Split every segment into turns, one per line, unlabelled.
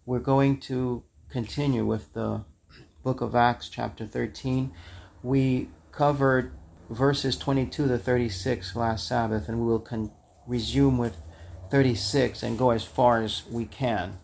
We're going to continue with the book of Acts, chapter 13. We covered verses 22 to 36 last Sabbath, and we will resume with 36 and go as far as we can.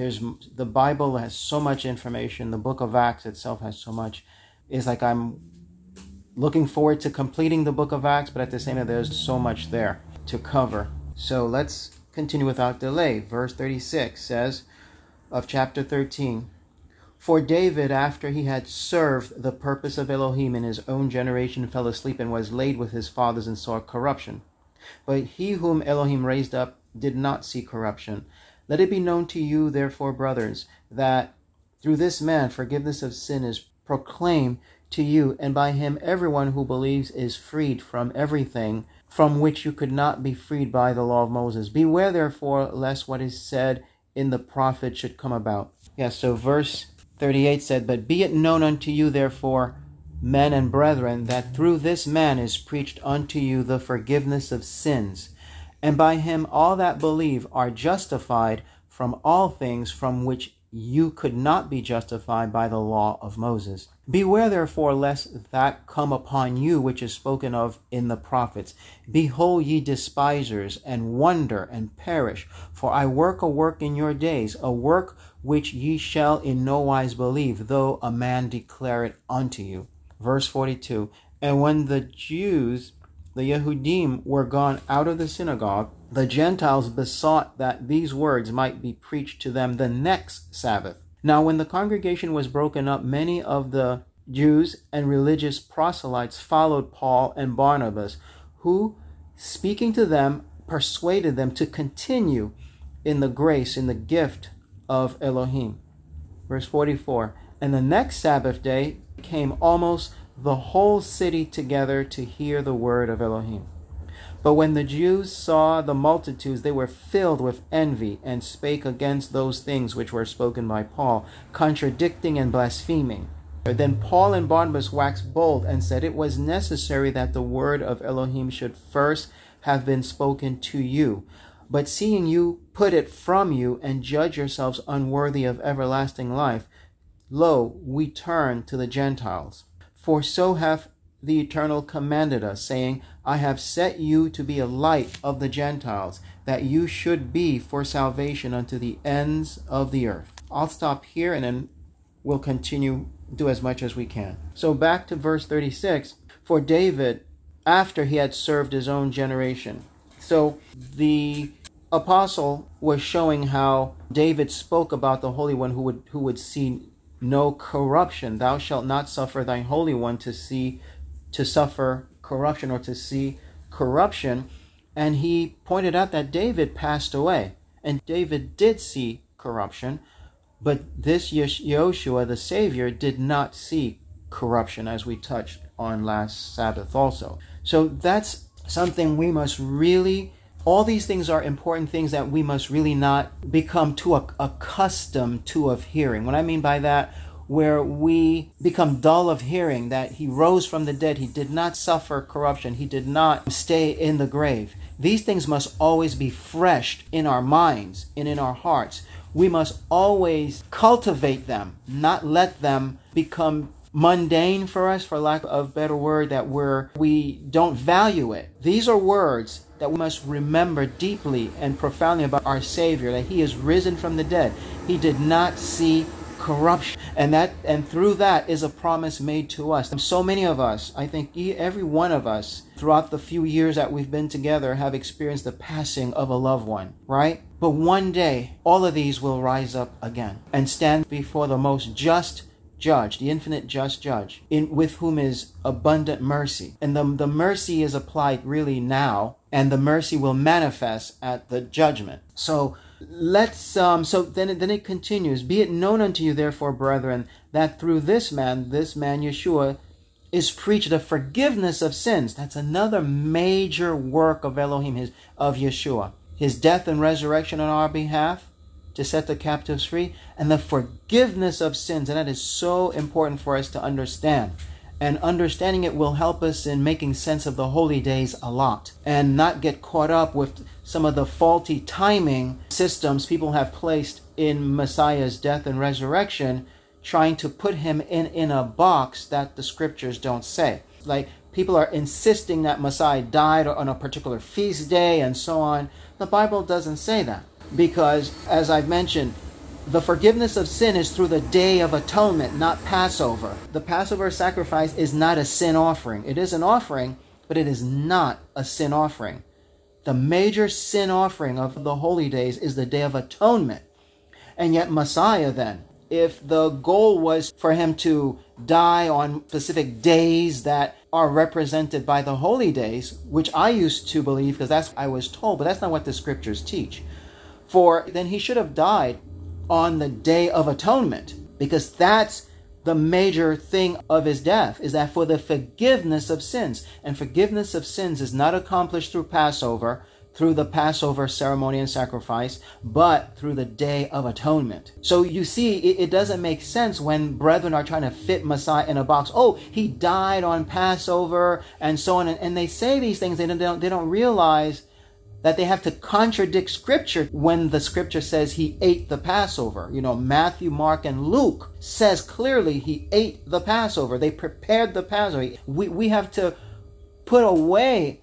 The Bible has so much information. The book of Acts itself has so much. It's like I'm looking forward to completing the book of Acts, but at the same time, there's so much there to cover. So let's continue without delay. Verse 36 says of chapter 13, "For David, after he had served the purpose of Elohim in his own generation, fell asleep and was laid with his fathers and saw corruption. But he whom Elohim raised up did not see corruption. Let it be known to you, therefore, brothers, that through this man forgiveness of sin is proclaimed to you, and by him everyone who believes is freed from everything from which you could not be freed by the law of Moses. Beware, therefore, lest what is said in the prophet should come about." So verse 38 said, "But be it known unto you, therefore, men and brethren, that through this man is preached unto you the forgiveness of sins. And by him all that believe are justified from all things from which you could not be justified by the law of Moses. Beware therefore lest that come upon you which is spoken of in the prophets. Behold, ye despisers, and wonder and perish. For I work a work in your days, a work which ye shall in no wise believe, though a man declare it unto you." Verse 42, "And when the Jews, the Yehudim, were gone out of the synagogue, the Gentiles besought that these words might be preached to them the next Sabbath. Now when the congregation was broken up, many of the Jews and religious proselytes followed Paul and Barnabas, who, speaking to them, persuaded them to continue in the grace, in the gift of Elohim." Verse 44, "And the next Sabbath day came almost the whole city together to hear the word of Elohim. But when the Jews saw the multitudes, they were filled with envy, and spake against those things which were spoken by Paul, contradicting and blaspheming. Then Paul and Barnabas waxed bold, and said, It was necessary that the word of Elohim should first have been spoken to you. But seeing you put it from you, and judge yourselves unworthy of everlasting life, lo, we turn to the Gentiles. For so hath the Eternal commanded us, saying, I have set you to be a light of the Gentiles, that you should be for salvation unto the ends of the earth." I'll stop here and then we'll continue, do as much as we can. So back to verse 36, "For David, after he had served his own generation." So the apostle was showing how David spoke about the Holy One who would see no corruption. "Thou shalt not suffer thy Holy One to suffer corruption," or to see corruption. And he pointed out that David passed away, and David did see corruption, but this Yeshua, the Savior, did not see corruption, as we touched on last Sabbath also. So that's something we must really, all these things are important things that we must really not become too accustomed to of hearing. What I mean by that, where we become dull of hearing that he rose from the dead, he did not suffer corruption, he did not stay in the grave. These things must always be fresh in our minds and in our hearts. We must always cultivate them, not let them become mundane for us, for lack of a better word, that we don't value it. These are words that we must remember deeply and profoundly about our Savior, that he is risen from the dead. He did not see corruption, and through that is a promise made to us. And so many of us, I think every one of us, throughout the few years that we've been together, have experienced the passing of a loved one, right? But one day, all of these will rise up again and stand before the most just judge, the infinite just judge, with whom is abundant mercy. And the mercy is applied really now, and the mercy will manifest at the judgment. So then it continues, "Be it known unto you, therefore, brethren, that through this man Yeshua, is preached the forgiveness of sins." That's another major work of Elohim, of Yeshua. His death and resurrection on our behalf to set the captives free, and the forgiveness of sins. And that is so important for us to understand. And understanding it will help us in making sense of the holy days a lot, and not get caught up with some of the faulty timing systems people have placed in Messiah's death and resurrection, trying to put him in a box that the scriptures don't say. Like, people are insisting that Messiah died on a particular feast day and so on. The Bible doesn't say that, because, as I've mentioned, the forgiveness of sin is through the Day of Atonement, not Passover. The Passover sacrifice is not a sin offering. It is an offering, but it is not a sin offering. The major sin offering of the holy days is the Day of Atonement. And yet Messiah then, if the goal was for him to die on specific days that are represented by the holy days, which I used to believe because that's what I was told, but that's not what the scriptures teach. For then he should have died on the Day of Atonement, because that's the major thing of his death, is that for the forgiveness of sins. And forgiveness of sins is not accomplished through Passover, through the Passover ceremony and sacrifice, but through the Day of Atonement. So you see, it doesn't make sense when brethren are trying to fit Messiah in a box. Oh, he died on Passover and so on. And they say these things, they don't realize that they have to contradict Scripture when the Scripture says he ate the Passover. You know, Matthew, Mark, and Luke says clearly he ate the Passover. They prepared the Passover. We have to put away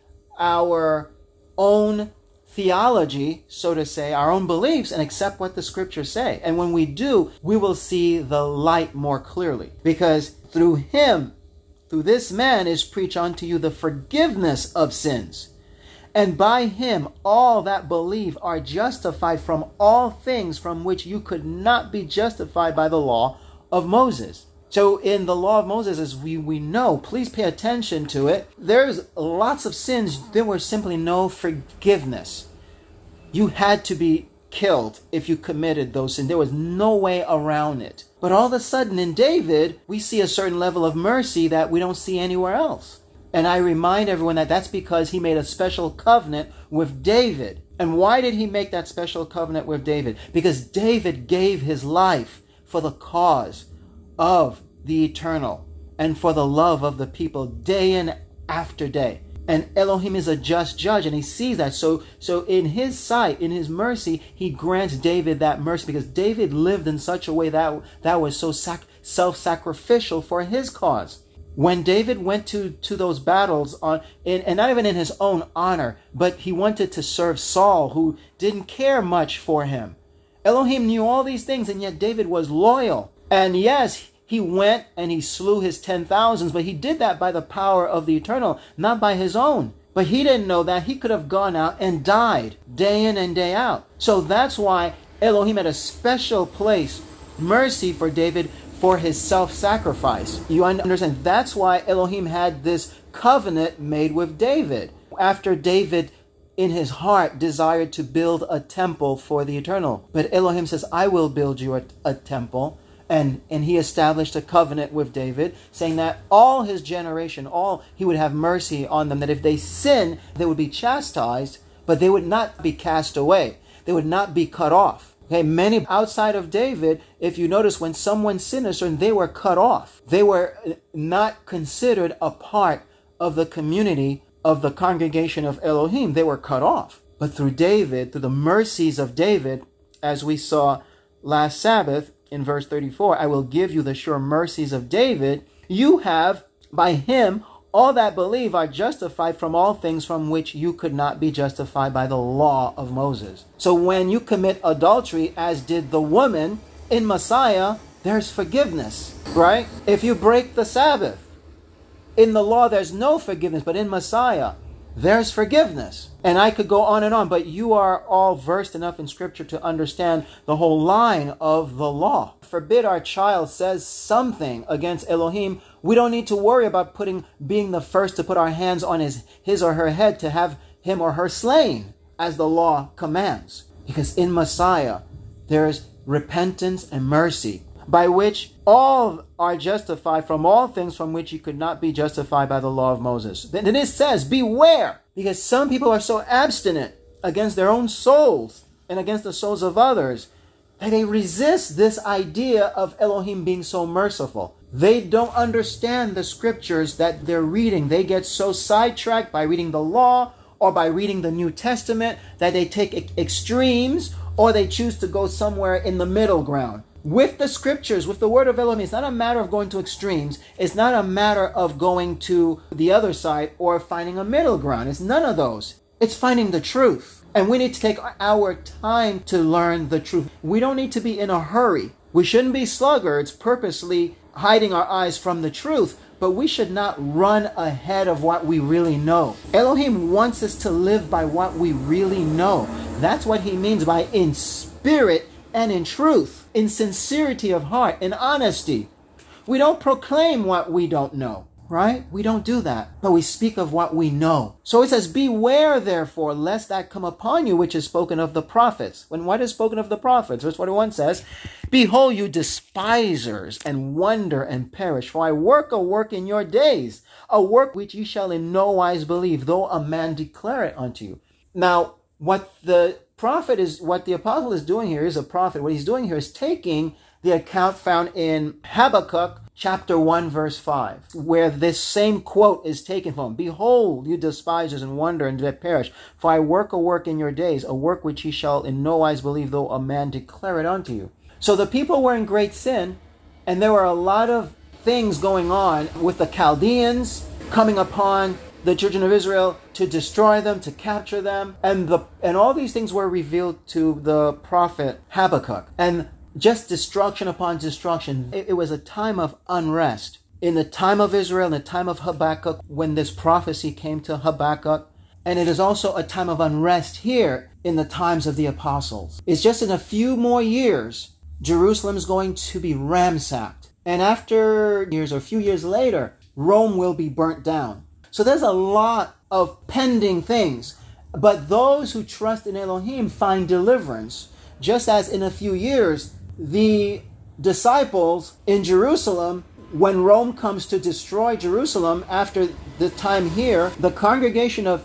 our own theology, so to say, our own beliefs, and accept what the Scriptures say. And when we do, we will see the light more clearly. Because through him, through this man is preached unto you the forgiveness of sins. And by him all that believe are justified from all things from which you could not be justified by the law of Moses. So in the law of Moses, as we know, please pay attention to it, there's lots of sins. There was simply no forgiveness. You had to be killed if you committed those sins. There was no way around it. But all of a sudden in David, we see a certain level of mercy that we don't see anywhere else. And I remind everyone that that's because he made a special covenant with David. And why did he make that special covenant with David? Because David gave his life for the cause of the eternal and for the love of the people day in after day. And Elohim is a just judge, and he sees that. So in his sight, in his mercy, he grants David that mercy, because David lived in such a way that was so self-sacrificial for his cause. When David went to those battles, and not even in his own honor, but he wanted to serve Saul, who didn't care much for him. Elohim knew all these things, and yet David was loyal. And yes, he went and he slew his 10,000s, but he did that by the power of the eternal, not by his own. But he didn't know that he could have gone out and died day in and day out. So that's why Elohim had a special place, mercy for David, for his self-sacrifice. You understand? That's why Elohim had this covenant made with David. After David, in his heart, desired to build a temple for the eternal. But Elohim says, I will build you a temple. And he established a covenant with David, saying that all his generation, he would have mercy on them, that if they sin, they would be chastised, but they would not be cast away. They would not be cut off. Okay, many outside of David, if you notice, when someone sinned, they were cut off. They were not considered a part of the community of the congregation of Elohim. They were cut off. But through David, through the mercies of David, as we saw last Sabbath in verse 34, I will give you the sure mercies of David. You have, by him, all that believe are justified from all things from which you could not be justified by the law of Moses. So when you commit adultery, as did the woman, in Messiah, there's forgiveness, right? If you break the Sabbath, in the law there's no forgiveness, but in Messiah, there's forgiveness. And I could go on, but you are all versed enough in Scripture to understand the whole line of the law. Forbid our child says something against Elohim, we don't need to worry about being the first to put our hands on his or her head to have him or her slain, as the law commands. Because in Messiah, there's repentance and mercy, by which all are justified from all things from which you could not be justified by the law of Moses. Then it says, beware, because some people are so abstinent against their own souls and against the souls of others that they resist this idea of Elohim being so merciful. They don't understand the scriptures that they're reading. They get so sidetracked by reading the law or by reading the New Testament that they take extremes, or they choose to go somewhere in the middle ground. With the scriptures, with the word of Elohim, it's not a matter of going to extremes. It's not a matter of going to the other side or finding a middle ground. It's none of those. It's finding the truth. And we need to take our time to learn the truth. We don't need to be in a hurry. We shouldn't be sluggards purposely hiding our eyes from the truth, but we should not run ahead of what we really know. Elohim wants us to live by what we really know. That's what he means by in spirit and in truth, in sincerity of heart, in honesty. We don't proclaim what we don't know, right? We don't do that, but we speak of what we know. So it says, beware therefore, lest that come upon you, which is spoken of the prophets. When what is spoken of the prophets? Verse 41 says, behold, you despisers, and wonder and perish, for I work a work in your days, a work which ye shall in no wise believe, though a man declare it unto you. Now, what the apostle is doing here is a prophet. What he's doing here is taking the account found in Habakkuk chapter 1 verse 5, where this same quote is taken from. Behold, you despisers, and wonder and perish, for I work a work in your days, a work which ye shall in no wise believe, though a man declare it unto you. So the people were in great sin, and there were a lot of things going on with the Chaldeans coming upon the children of Israel to destroy them, to capture them, and all these things were revealed to the prophet Habakkuk. And just destruction upon destruction. It was a time of unrest. In the time of Israel, in the time of Habakkuk, when this prophecy came to Habakkuk, and it is also a time of unrest here in the times of the apostles. It's just in a few more years, Jerusalem is going to be ransacked. And after years, or a few years later, Rome will be burnt down. So there's a lot of pending things. But those who trust in Elohim find deliverance, just as in a few years, the disciples in Jerusalem, when Rome comes to destroy Jerusalem after the time here, the congregation of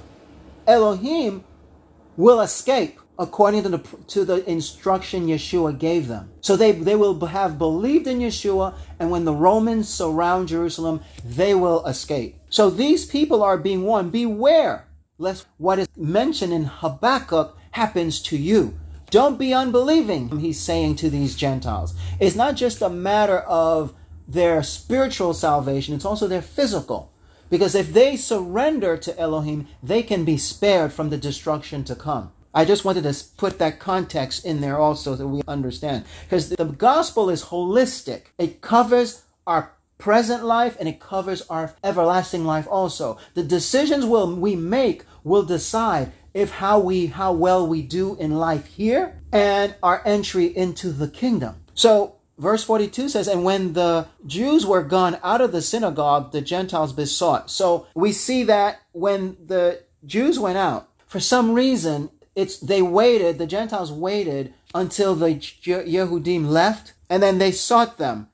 Elohim will escape according to the instruction Yeshua gave them. So they will have believed in Yeshua, and when the Romans surround Jerusalem, they will escape. So these people are being warned, beware lest what is mentioned in Habakkuk happens to you. Don't be unbelieving, he's saying to these Gentiles. It's not just a matter of their spiritual salvation, it's also their physical. Because if they surrender to Elohim, they can be spared from the destruction to come. I just wanted to put that context in there also so that we understand. Because the gospel is holistic. It covers our present life and it covers our everlasting life also. The decisions we make will decide how well we do in life here and our entry into the kingdom. So verse 42 says, and when the Jews were gone out of the synagogue, the Gentiles besought. So we see that when the Jews went out, for some reason, the Gentiles waited until the Yehudim left, and then they sought them.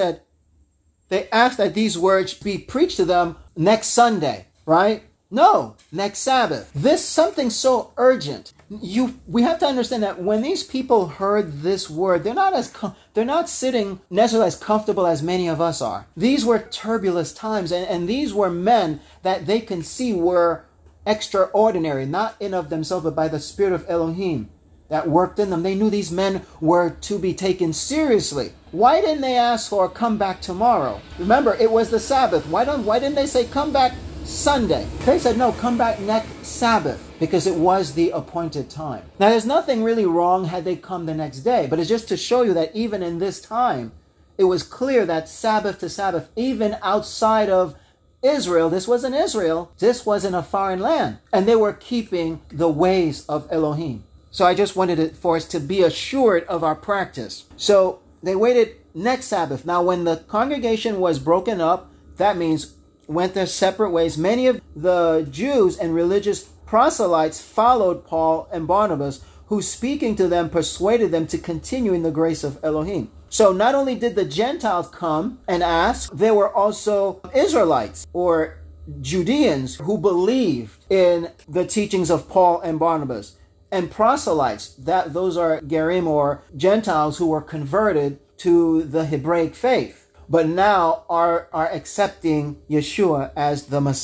They asked that these words be preached to them next Sunday, right? No, next Sabbath. This something so urgent. We have to understand that when these people heard this word, they're not sitting necessarily as comfortable as many of us are. These were turbulent times, and these were men that they can see were extraordinary, not in of themselves, but by the Spirit of Elohim that worked in them. They knew these men were to be taken seriously. Why didn't they ask for come back tomorrow? Remember, it was the Sabbath. Why didn't they say come back Sunday? They said no, come back next Sabbath, because it was the appointed time. Now there's nothing really wrong had they come the next day, but it's just to show you that even in this time, it was clear that Sabbath to Sabbath, even outside of Israel, this wasn't Israel, this was in a foreign land, and they were keeping the ways of Elohim. So I just wanted for us to be assured of our practice. So they waited next Sabbath. Now when the congregation was broken up, that means went their separate ways, many of the Jews and religious proselytes followed Paul and Barnabas, who speaking to them persuaded them to continue in the grace of Elohim. So not only did the Gentiles come and ask, there were also Israelites or Judeans who believed in the teachings of Paul and Barnabas. And proselytes, those are Gerim or Gentiles who were converted to the Hebraic faith, but now are accepting Yeshua as the Messiah.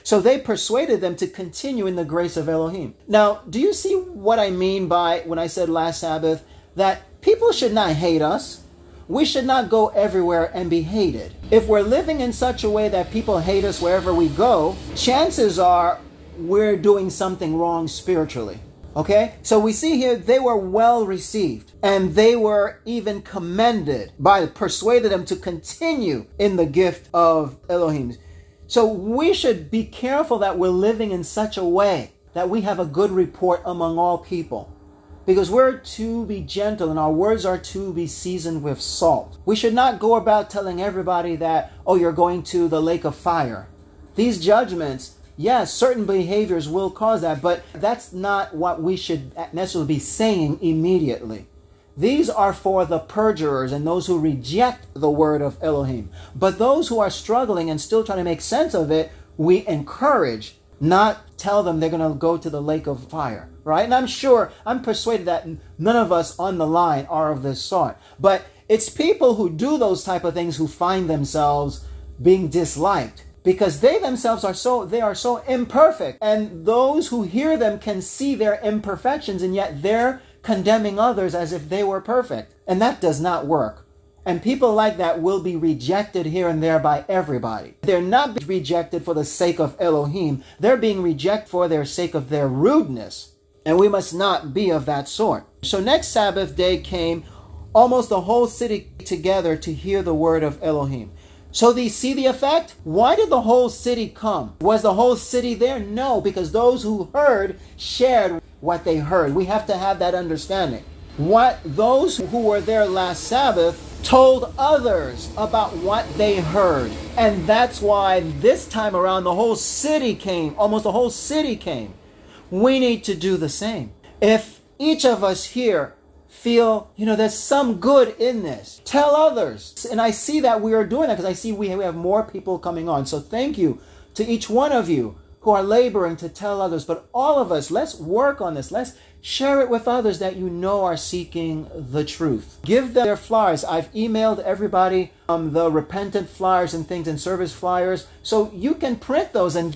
So they persuaded them to continue in the grace of Elohim. Now, do you see what I mean by when I said last Sabbath that people should not hate us? We should not go everywhere and be hated. If we're living in such a way that people hate us wherever we go, chances are we're doing something wrong spiritually. Okay? So we see here they were well received, and they were even commended by persuaded them to continue in the gift of Elohim. So we should be careful that we're living in such a way that we have a good report among all people. Because we're to be gentle and our words are to be seasoned with salt. We should not go about telling everybody that, oh, you're going to the lake of fire. These judgments, yes, certain behaviors will cause that, but that's not what we should necessarily be saying immediately. These are for the perjurers and those who reject the word of Elohim. But those who are struggling and still trying to make sense of it, we encourage, not tell them they're going to go to the lake of fire, right? And I'm persuaded that none of us on the line are of this sort. But it's people who do those type of things who find themselves being disliked, because they themselves are so imperfect. And those who hear them can see their imperfections, and yet they're condemning others as if they were perfect. And that does not work. And people like that will be rejected here and there by everybody. They're not rejected for the sake of Elohim. They're being rejected for their sake of their rudeness. And we must not be of that sort. So next Sabbath day came almost the whole city together to hear the word of Elohim. So see the effect? Why did the whole city come? Was the whole city there? No, because those who heard shared what they heard. We have to have that understanding. What those who were there last Sabbath told others about what they heard. And that's why this time around the whole city came. Almost the whole city came. We need to do the same. If each of us here feel, there's some good in this, tell others. And I see that we are doing that because I see we have more people coming on. So thank you to each one of you who are laboring to tell others. But all of us, let's work on this. Let's share it with others that are seeking the truth. Give them their flyers. I've emailed everybody the repentant flyers and things and service flyers. So you can print those and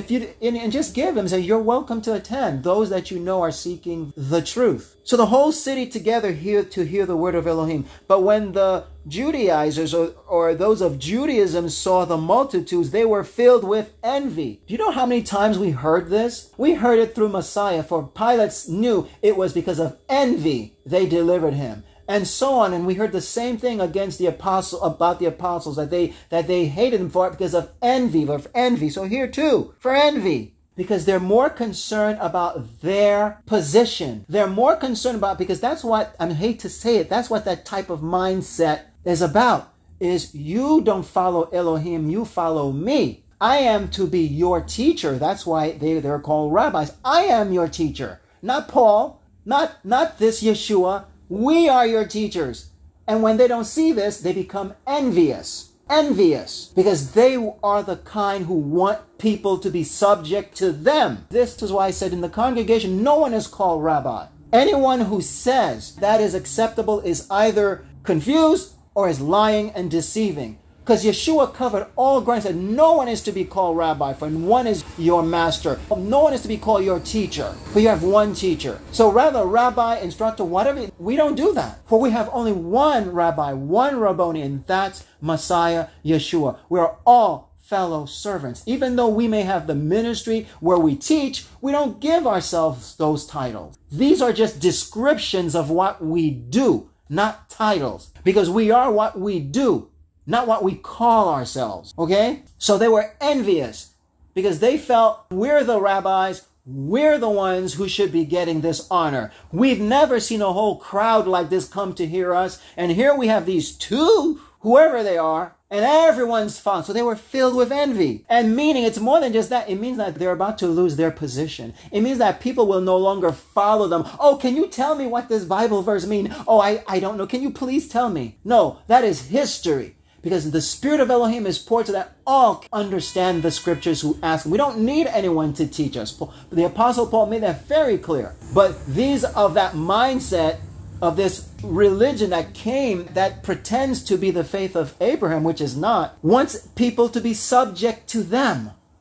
just give them. Say, you're welcome to attend. Those that are seeking the truth. So the whole city together here to hear the word of Elohim. But when the Judaizers or those of Judaism saw the multitudes, they were filled with envy. Do you know how many times we heard this? We heard it through Messiah, for Pilate knew it was because of envy they delivered him. And so on. And we heard the same thing against the apostles, that they hated them for it because of envy. So here too, for envy. Because they're more concerned about their position. They're more concerned about, because that's what, I hate to say it, that's what that type of mindset is about. Is you don't follow Elohim, you follow me. I am to be your teacher. That's why they're called rabbis. I am your teacher. Not Paul, not this Yeshua. We are your teachers. And when they don't see this, they become envious. Because they are the kind who want people to be subject to them. This is why I said in the congregation, no one is called rabbi. Anyone who says that is acceptable is either confused or is lying and deceiving. Because Yeshua covered all ground and said no one is to be called rabbi, for one is your master. No one is to be called your teacher, for you have one teacher. So rather, rabbi, instructor, whatever, we don't do that. For we have only one rabbi, one Rabboni, and that's Messiah Yeshua. We are all fellow servants. Even though we may have the ministry where we teach, we don't give ourselves those titles. These are just descriptions of what we do, not titles. Because we are what we do, not what we call ourselves, okay? So they were envious because they felt we're the rabbis, we're the ones who should be getting this honor. We've never seen a whole crowd like this come to hear us, and here we have these two, whoever they are, and everyone's found. So they were filled with envy. And meaning, it's more than just that. It means that they're about to lose their position. It means that people will no longer follow them. Oh, can you tell me what this Bible verse means? Oh, I don't know. Can you please tell me? No, that is history. Because the Spirit of Elohim is poured so that all understand the scriptures who ask. We don't need anyone to teach us. The Apostle Paul made that very clear. But these of that mindset of this religion that came that pretends to be the faith of Abraham, which is not, wants people to be subject to them.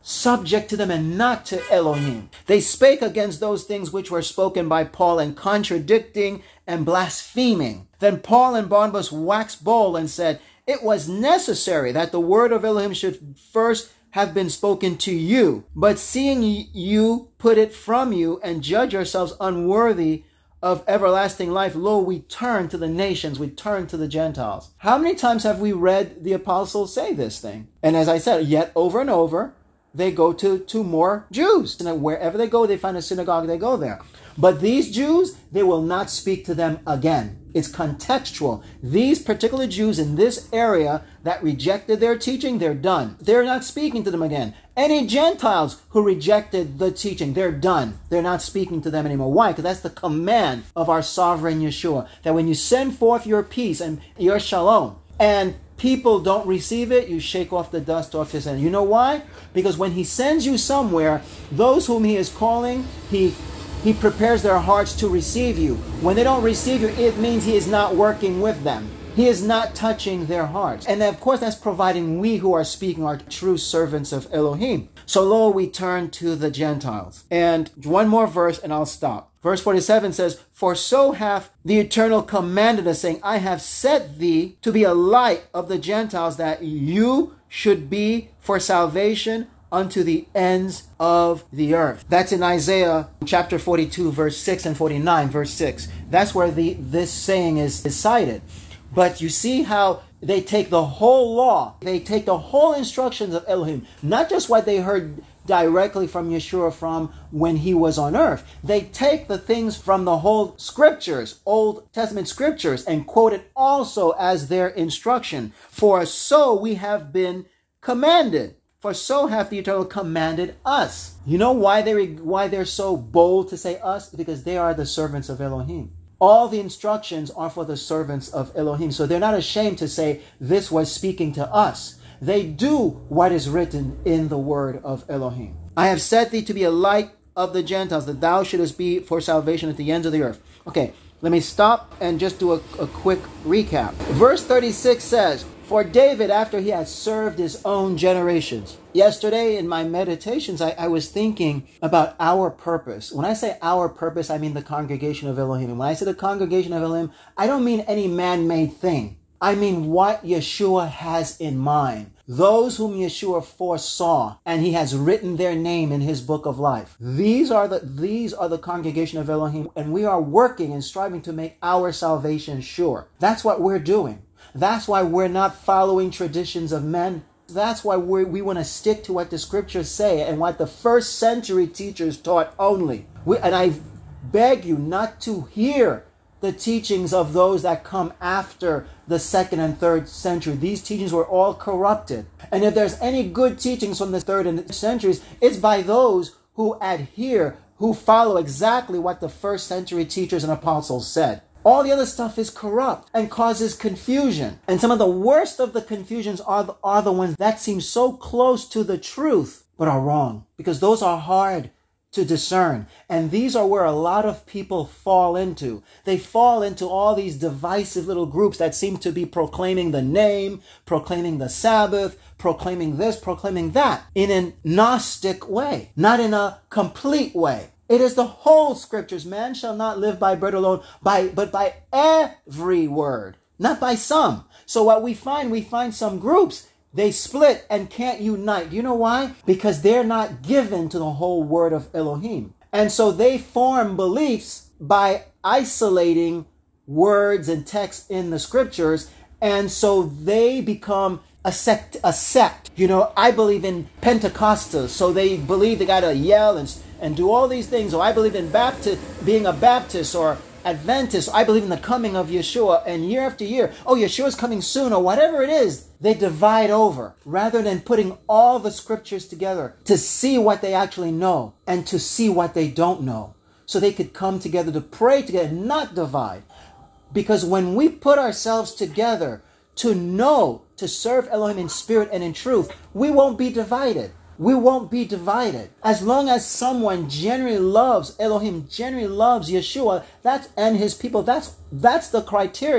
subject to them and not to Elohim. They spake against those things which were spoken by Paul, and contradicting and blaspheming. Then Paul and Barnabas waxed bold and said, it was necessary that the word of Elohim should first have been spoken to you. But seeing you put it from you and judge yourselves unworthy of everlasting life, lo, we turn to the nations, we turn to the Gentiles. How many times have we read the apostles say this thing? And as I said, yet over and over, they go to more Jews. And wherever they go, they find a synagogue, they go there. But these Jews, they will not speak to them again. It's contextual. These particular Jews in this area that rejected their teaching, they're done. They're not speaking to them again. Any Gentiles who rejected the teaching, they're done. They're not speaking to them anymore. Why? Because that's the command of our sovereign Yeshua. That when you send forth your peace and your shalom, and people don't receive it, you shake off the dust off his hand. You know why? Because when he sends you somewhere, those whom he is calling, he prepares their hearts to receive you. When they don't receive you, it means he is not working with them. He is not touching their hearts. And of course, that's providing we who are speaking are true servants of Elohim. So lo, we turn to the Gentiles. And one more verse and I'll stop. Verse 47 says, for so hath the Eternal commanded us, saying, I have set thee to be a light of the Gentiles, that you should be for salvation unto the ends of the earth. That's in Isaiah chapter 42, verse 6 and 49, verse 6. That's where this saying is cited. But you see how they take the whole law, they take the whole instructions of Elohim, not just what they heard directly from Yeshua from when he was on earth. They take the things from the whole scriptures, Old Testament scriptures, and quote it also as their instruction. For so we have been commanded. For so hath the Eternal commanded us. You know why they're so bold to say us? Because they are the servants of Elohim. All the instructions are for the servants of Elohim. So they're not ashamed to say this was speaking to us. They do what is written in the word of Elohim. I have set thee to be a light of the Gentiles, that thou shouldest be for salvation at the ends of the earth. Okay, let me stop and just do a quick recap. Verse 36 says, for David, after he had served his own generations. Yesterday in my meditations, I was thinking about our purpose. When I say our purpose, I mean the congregation of Elohim. And when I say the congregation of Elohim, I don't mean any man-made thing. I mean what Yeshua has in mind. Those whom Yeshua foresaw, and he has written their name in his book of life. These are the congregation of Elohim, and we are working and striving to make our salvation sure. That's what we're doing. That's why we're not following traditions of men. That's why we want to stick to what the scriptures say and what the first century teachers taught only. And I beg you not to hear the teachings of those that come after the 2nd and 3rd century. These teachings were all corrupted. And if there's any good teachings from the 3rd and 4th centuries, it's by those who adhere, who follow exactly what the 1st century teachers and apostles said. All the other stuff is corrupt and causes confusion. And some of the worst of the confusions are the ones that seem so close to the truth, but are wrong. Because those are hard to discern. And these are where a lot of people fall into. They fall into all these divisive little groups that seem to be proclaiming the name, proclaiming the Sabbath, proclaiming this, proclaiming that, in a Gnostic way, not in a complete way. It is the whole scriptures. Man shall not live by bread alone, but by every word, not by some. So what we find some groups, they split and can't unite. Do you know why? Because they're not given to the whole word of Elohim. And so they form beliefs by isolating words and texts in the scriptures. And so they become a sect. You know, I believe in Pentecostals, so they believe they got to yell and do all these things. Or I believe in being a Baptist or Adventist. I believe in the coming of Yeshua. And year after year, oh, Yeshua's coming soon, or whatever it is, they divide over rather than putting all the scriptures together to see what they actually know and to see what they don't know. So they could come together to pray together, not divide. Because when we put ourselves together to know, to serve Elohim in spirit and in truth, we won't be divided. We won't be divided. As long as someone genuinely loves Elohim, genuinely loves Yeshua, and his people, that's the criteria.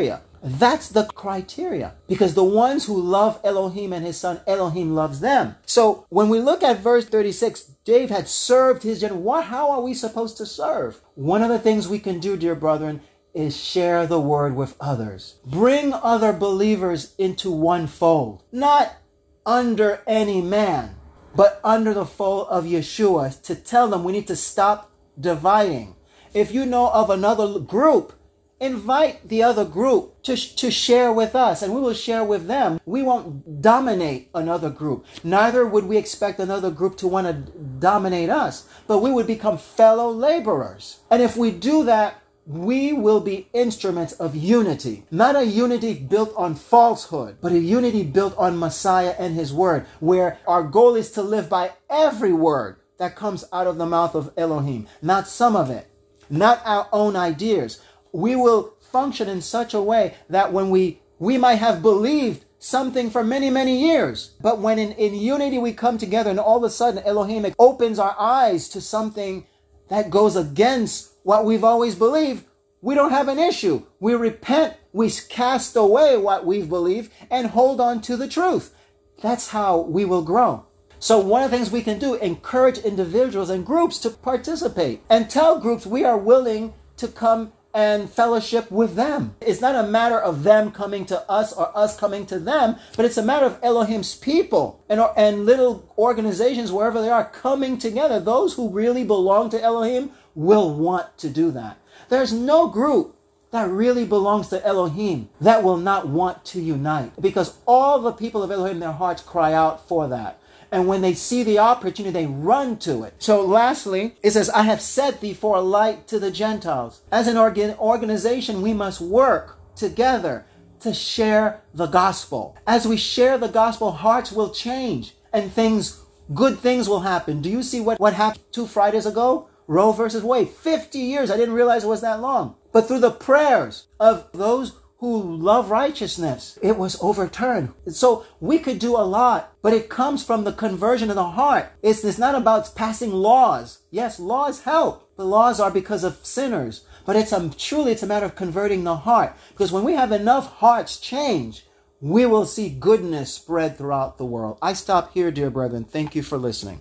That's the criteria. Because the ones who love Elohim and his son, Elohim loves them. So when we look at verse 36, Dave had served his generation. How are we supposed to serve? One of the things we can do, dear brethren, is share the word with others. Bring other believers into one fold. Not under any man, but under the fold of Yeshua, to tell them we need to stop dividing. If you know of another group, invite the other group to share with us, and we will share with them. We won't dominate another group. Neither would we expect another group to want to dominate us, but we would become fellow laborers. And if we do that, we will be instruments of unity. Not a unity built on falsehood, but a unity built on Messiah and his word, where our goal is to live by every word that comes out of the mouth of Elohim, not some of it, not our own ideas. We will function in such a way that when we might have believed something for many, many years, but when in unity we come together and all of a sudden Elohim opens our eyes to something that goes against what we've always believed, we don't have an issue. We repent, we cast away what we've believed and hold on to the truth. That's how we will grow. So one of the things we can do, encourage individuals and groups to participate and tell groups we are willing to come and fellowship with them. It's not a matter of them coming to us or us coming to them, but it's a matter of Elohim's people and little organizations, wherever they are, coming together. Those who really belong to Elohim will want to do that. There's no group that really belongs to Elohim that will not want to unite, because all the people of Elohim, their hearts cry out for that. And when they see the opportunity, they run to it. So lastly, it says, I have set thee for a light to the Gentiles. As an organization, we must work together to share the gospel. As we share the gospel, hearts will change and good things will happen. Do you see what happened 2 Fridays ago? Roe versus Wade. 50 years. I didn't realize it was that long. But through the prayers of those who love righteousness, it was overturned. So we could do a lot, but it comes from the conversion of the heart. It's not about passing laws. Yes, laws help. The laws are because of sinners, but it's a matter of converting the heart. Because when we have enough hearts change, we will see goodness spread throughout the world. I stop here, dear brethren. Thank you for listening.